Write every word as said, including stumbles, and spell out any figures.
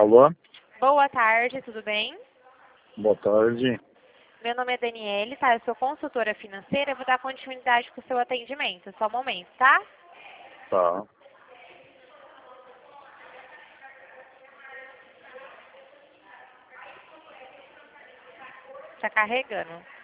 Alô? Boa tarde, tudo bem? Boa tarde. Meu nome é Daniele, tá? Eu sou consultora financeira, eu vou dar continuidade com o seu atendimento. Só um momento, tá? Tá. Tá carregando.